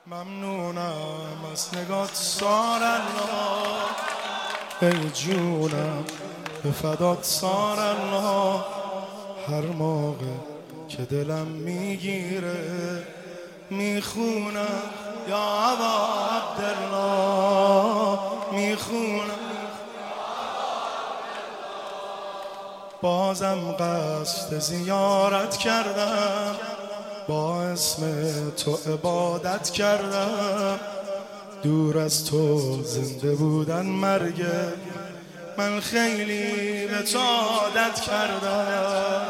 ممنونم از نگات سار الله، ای جونم به فدات سار الله. هر موقع که دلم میگیره میخونم یا ابا عبدالله، میخونم. بازم قصد زیارت کردم، با اسم تو عبادت کردم. دور از تو زنده بودن مرگه، من خیلی به تو عادت کردم.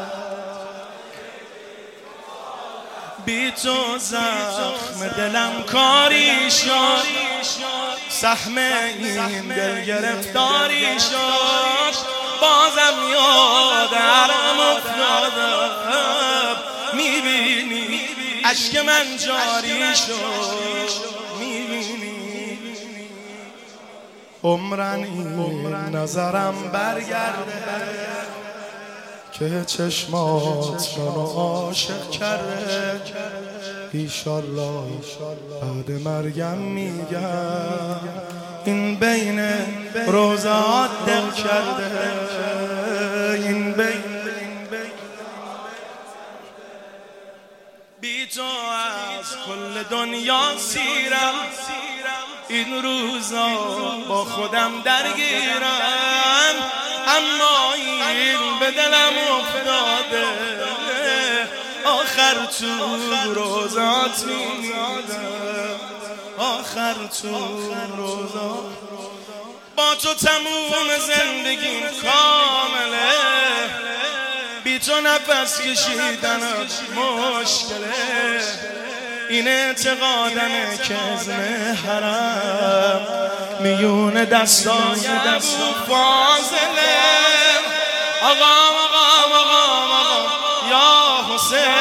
بی تو زخم دلم کاری شد، سهم این دل گرفتاری شد. بازم یادم افتادم، میبینی اشک من جاری شد، میبینی عمرن این نظرم برگرده که چشمات منو عاشق کرده. ایشالله بعد مرگم میگم این بین روزات دل کرده، این بین. بی تو از کل دنیا سیرم، این روزا با خودم درگیرم. اما این به دلم افتاده، آخر تو روزات میدم، آخر تو روزات. با تو تموم زندگیم کامله، بی تو نفس کشیدنم مشکله. این اعتقادمه که از حرم میون دستای ابو فاضله. آقا آقا آقا آقا یا حسین،